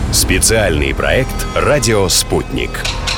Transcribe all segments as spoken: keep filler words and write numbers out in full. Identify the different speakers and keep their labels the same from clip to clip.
Speaker 1: Специальный проект «Радио Спутник».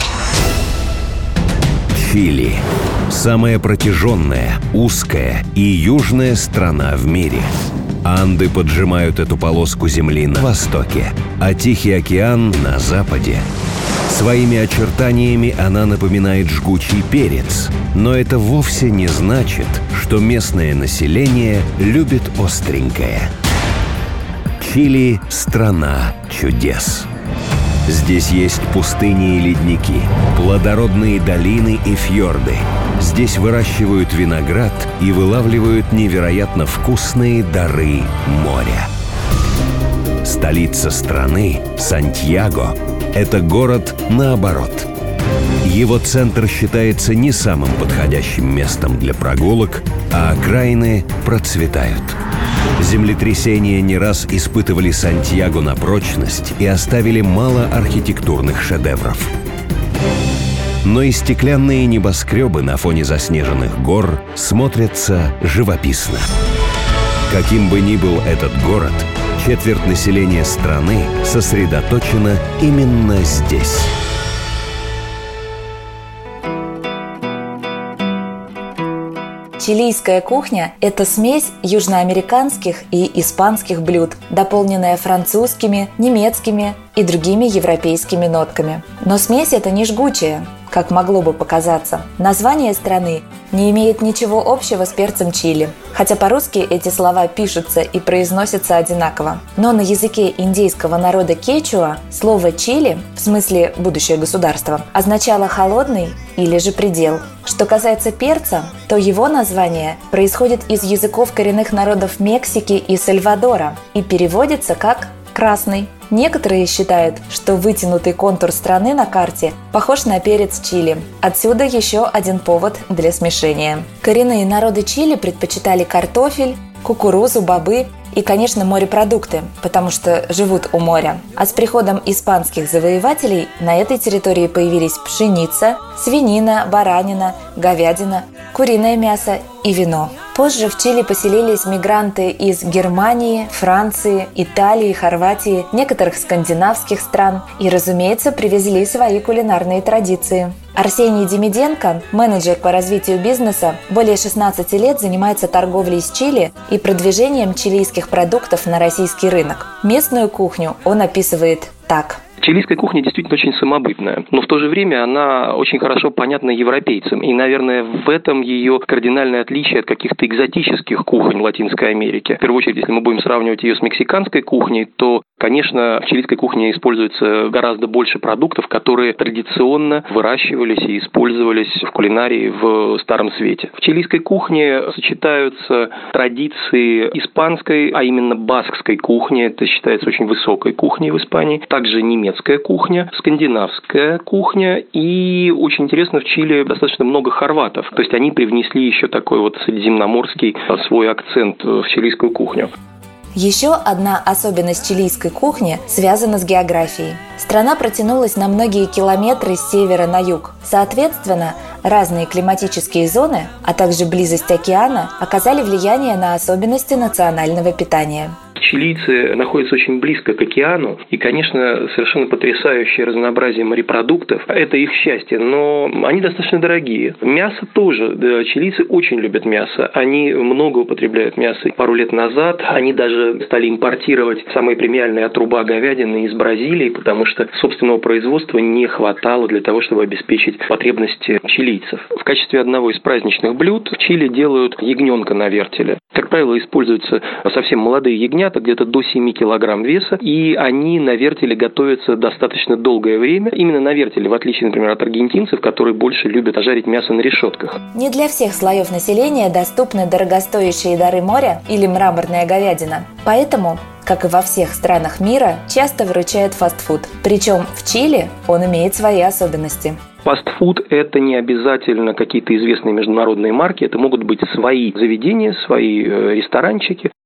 Speaker 1: Чили – самая протяженная, узкая и южная страна в мире. Анды поджимают эту полоску земли на востоке, а Тихий океан – на западе. Своими очертаниями она напоминает жгучий перец, но это вовсе не значит, что местное население любит остренькое. Чили – страна чудес. Здесь есть пустыни и ледники, плодородные долины и фьорды. Здесь выращивают виноград и вылавливают невероятно вкусные дары моря. Столица страны, Сантьяго, это город наоборот. Его центр считается не самым подходящим местом для прогулок, а окраины процветают. Землетрясения не раз испытывали Сантьяго на прочность и оставили мало архитектурных шедевров. Но и стеклянные небоскребы на фоне заснеженных гор смотрятся живописно. Каким бы ни был этот город, четверть населения страны сосредоточена именно здесь.
Speaker 2: Чилийская кухня – это смесь южноамериканских и испанских блюд, дополненная французскими, немецкими и другими европейскими нотками. Но смесь эта не жгучая, как могло бы показаться. Название страны не имеет ничего общего с перцем чили, хотя по-русски эти слова пишутся и произносятся одинаково. Но на языке индейского народа кечуа слово «чили», в смысле «будущее государство», означало «холодный» или же «предел». Что касается перца, то его название происходит из языков коренных народов Мексики и Сальвадора и переводится как «красный». Некоторые считают, что вытянутый контур страны на карте похож на перец чили. Отсюда еще один повод для смешения. Коренные народы Чили предпочитали картофель, кукурузу, бобы и, конечно, морепродукты, потому что живут у моря. А с приходом испанских завоевателей на этой территории появились пшеница, свинина, баранина, говядина, куриное мясо и вино. Позже в Чили поселились мигранты из Германии, Франции, Италии, Хорватии, некоторых скандинавских стран и, разумеется, привезли свои кулинарные традиции. Арсений Демиденко, менеджер по развитию бизнеса, более шестнадцати лет занимается торговлей с Чили и продвижением чилийских продуктов на российский рынок. Местную кухню он описывает так.
Speaker 3: Чилийская кухня действительно очень самобытная, но в то же время она очень хорошо понятна европейцам. И, наверное, в этом ее кардинальное отличие от каких-то экзотических кухонь Латинской Америки. В первую очередь, если мы будем сравнивать ее с мексиканской кухней, то, конечно, в чилийской кухне используется гораздо больше продуктов, которые традиционно выращивались и использовались в кулинарии в Старом Свете. В чилийской кухне сочетаются традиции испанской, а именно баскской кухни. Это считается очень высокой кухней в Испании. Также немецкой. Немецкая кухня, скандинавская кухня и, очень интересно, в Чили достаточно много хорватов. То есть они привнесли еще такой вот средиземноморский свой акцент в чилийскую кухню.
Speaker 2: Еще одна особенность чилийской кухни связана с географией. Страна протянулась на многие километры с севера на юг. Соответственно, разные климатические зоны, а также близость океана оказали влияние на особенности национального питания.
Speaker 3: Чилийцы находятся очень близко к океану, и, конечно, совершенно потрясающее разнообразие морепродуктов – это их счастье, но они достаточно дорогие. Мясо тоже, да, чилийцы очень любят мясо, они много употребляют мясо. Пару лет назад они даже стали импортировать самые премиальные отруба говядины из Бразилии, потому что собственного производства не хватало для того, чтобы обеспечить потребности чилийцев. В качестве одного из праздничных блюд в Чили делают ягненка на вертеле. Как правило, используются совсем молодые ягнята, где-то до семи килограмм веса, и они на вертеле готовятся достаточно долгое время. Именно на вертеле, в отличие, например, от аргентинцев, которые больше любят жарить мясо на решетках.
Speaker 2: Не для всех слоев населения доступны дорогостоящие дары моря или мраморная говядина. Поэтому, как и во всех странах мира, часто выручает фастфуд. Причем в Чили он имеет свои особенности.
Speaker 3: Фастфуд – это не обязательно какие-то известные международные марки, это могут быть свои заведения, свои ресторанчики.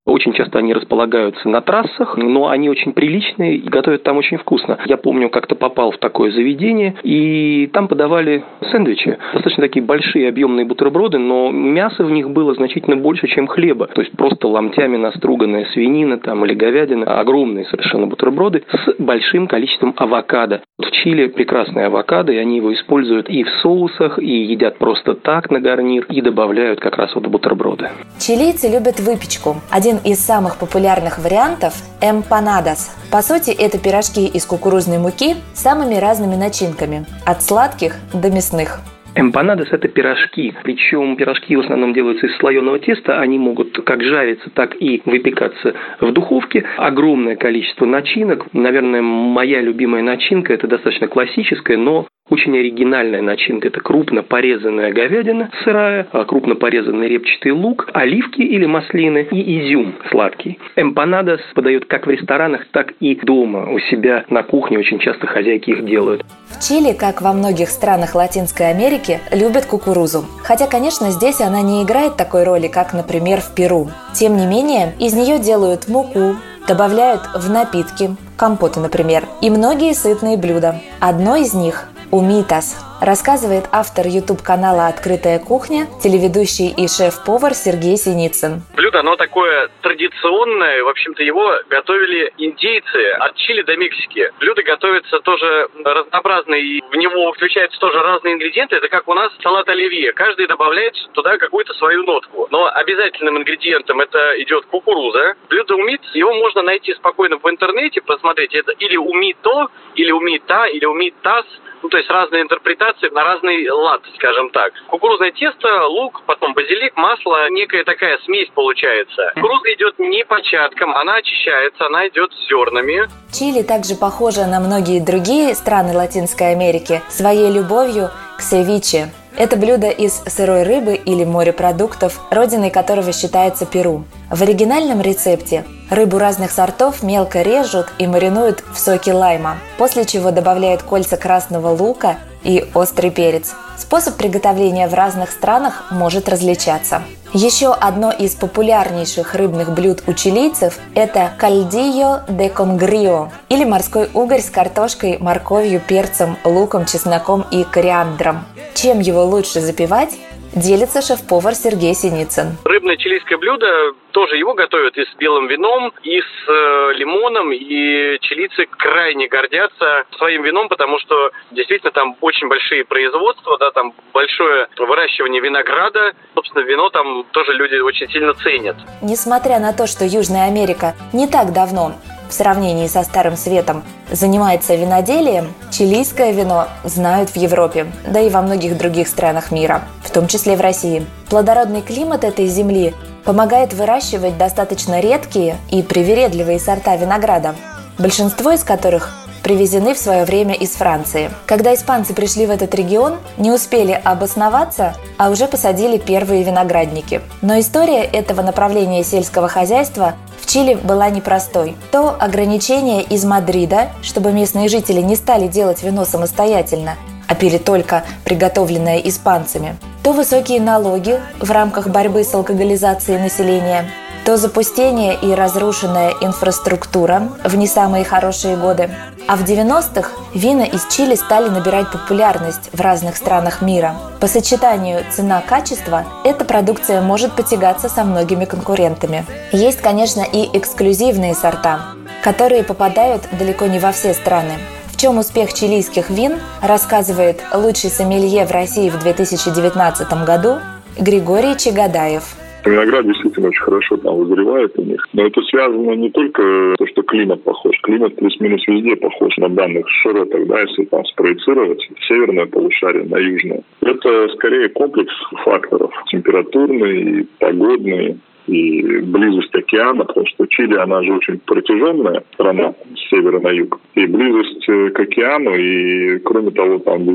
Speaker 3: Очень часто они располагаются на трассах, но они очень приличные и готовят там очень вкусно. Я помню, как-то попал в такое заведение, и там подавали сэндвичи. Достаточно такие большие объемные бутерброды, но мяса в них было значительно больше, чем хлеба. То есть просто ломтями наструганная свинина там, или говядина. Огромные совершенно бутерброды с большим количеством авокадо. В Чили прекрасные авокадо, и они его используют и в соусах, и едят просто так на гарнир, и добавляют как раз вот бутерброды.
Speaker 2: Чилийцы любят выпечку. Один из самых популярных вариантов – эмпанадос. По сути, это пирожки из кукурузной муки с самыми разными начинками – от сладких до мясных.
Speaker 3: Эмпанадос – это пирожки. Причем пирожки в основном делаются из слоеного теста. Они могут как жариться, так и выпекаться в духовке. Огромное количество начинок. Наверное, моя любимая начинка – это достаточно классическая, но очень оригинальная начинка. Это крупно порезанная говядина сырая, крупно порезанный репчатый лук, оливки или маслины и изюм сладкий. Эмпанадос подают как в ресторанах, так и дома у себя на кухне. Очень часто хозяйки их делают.
Speaker 2: В Чили, как во многих странах Латинской Америки, любят кукурузу. Хотя, конечно, здесь она не играет такой роли, как, например, в Перу. Тем не менее, из нее делают муку, добавляют в напитки, компоты, например, и многие сытные блюда. Одно из них – умитас, рассказывает автор ютуб-канала «Открытая кухня», телеведущий и шеф-повар Сергей Синицын.
Speaker 4: Блюдо, оно такое традиционное, в общем-то, его готовили индейцы от Чили до Мексики. Блюдо готовится тоже разнообразно, и в него включаются тоже разные ингредиенты. Это как у нас салат оливье. Каждый добавляет туда какую-то свою нотку. Но обязательным ингредиентом это идет кукуруза. Блюдо умит, его можно найти спокойно в интернете, посмотреть. Это или умито, или умита, или умитас. Ну, то есть разные интерпретации на разный лад, скажем так. Кукурузное тесто, лук, потом базилик, масло, некая такая смесь получается. Кукуруза идет не початком, она очищается, она идет с зернами.
Speaker 2: Чили также похожа на многие другие страны Латинской Америки своей любовью к севиче. Это блюдо из сырой рыбы или морепродуктов, родиной которого считается Перу. В оригинальном рецепте рыбу разных сортов мелко режут и маринуют в соке лайма, после чего добавляют кольца красного лука и острый перец. Способ приготовления в разных странах может различаться. Еще одно из популярнейших рыбных блюд у чилийцев – это кальдильо де конгрио, или морской угорь с картошкой, морковью, перцем, луком, чесноком и кориандром. Чем его лучше запивать, делится шеф-повар Сергей Синицын.
Speaker 4: Рыбное чилийское блюдо, тоже его готовят и с белым вином, и с э, лимоном, и чилийцы крайне гордятся своим вином, потому что действительно там очень большие производства, да, там большое выращивание винограда, собственно, вино там тоже люди очень сильно ценят.
Speaker 2: Несмотря на то, что Южная Америка не так давно в сравнении со Старым Светом занимается виноделием, чилийское вино знают в Европе, да и во многих других странах мира, в том числе в России. Плодородный климат этой земли помогает выращивать достаточно редкие и привередливые сорта винограда, большинство из которых привезены в свое время из Франции. Когда испанцы пришли в этот регион, не успели обосноваться, а уже посадили первые виноградники. Но история этого направления сельского хозяйства в Чили была непростой. То ограничение из Мадрида, чтобы местные жители не стали делать вино самостоятельно, а пили только приготовленное испанцами, то высокие налоги в рамках борьбы с алкоголизацией населения, то запустение и разрушенная инфраструктура в не самые хорошие годы. А в девяностых вина из Чили стали набирать популярность в разных странах мира. По сочетанию цена-качество эта продукция может потягаться со многими конкурентами. Есть, конечно, и эксклюзивные сорта, которые попадают далеко не во все страны. В чем успех чилийских вин, рассказывает лучший сомелье в России в две тысячи девятнадцатом году Григорий Чагадаев.
Speaker 5: Виноград действительно очень хорошо там вызревает у них. Но это связано не только с тем, что климат похож. Климат плюс-минус везде похож на данных широтах, да, если там спроецировать северное полушарие на южное. Это скорее комплекс факторов. Температурный, погодный и близость океана, потому что Чили, она же очень протяженная страна с севера на юг. И близость к океану, и, кроме того, там две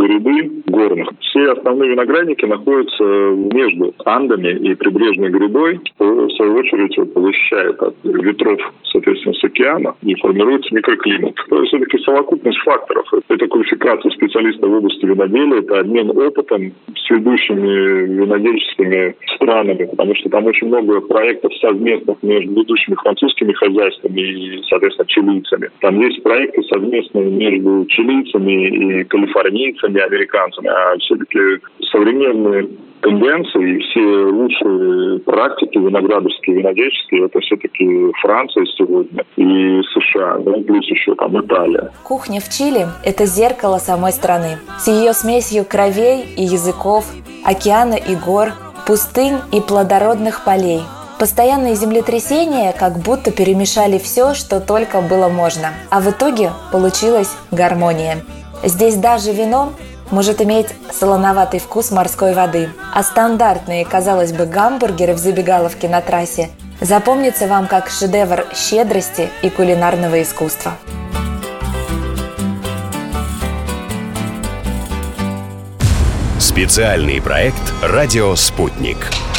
Speaker 5: гряды горных. Все основные виноградники находятся между Андами и прибрежной грядой, что, в свою очередь, вот, защищает от ветров, соответственно, с океана, и формируется микроклимат. То есть все-таки совокупность факторов. Это квалификация специалистов в области виноделия, это обмен опытом с ведущими винодельческими странами, потому что там очень много проектов совместных между ведущими французскими хозяйствами и, соответственно, чилийцами. Там есть проекты совместные между чилийцами и калифорнийцами, американцами, а все-таки современные тенденции и все лучшие практики виноградарские, винодельческие, это все-таки Франция сегодня и США, да, плюс еще там Италия.
Speaker 2: Кухня в Чили – это зеркало самой страны. С ее смесью кровей и языков, океана и гор, пустынь и плодородных полей. Постоянные землетрясения как будто перемешали все, что только было можно. А в итоге получилась гармония. Здесь даже вино может иметь солоноватый вкус морской воды, а стандартные, казалось бы, гамбургеры в забегаловке на трассе запомнятся вам как шедевр щедрости и кулинарного искусства.
Speaker 1: Специальный проект «Радио Спутник».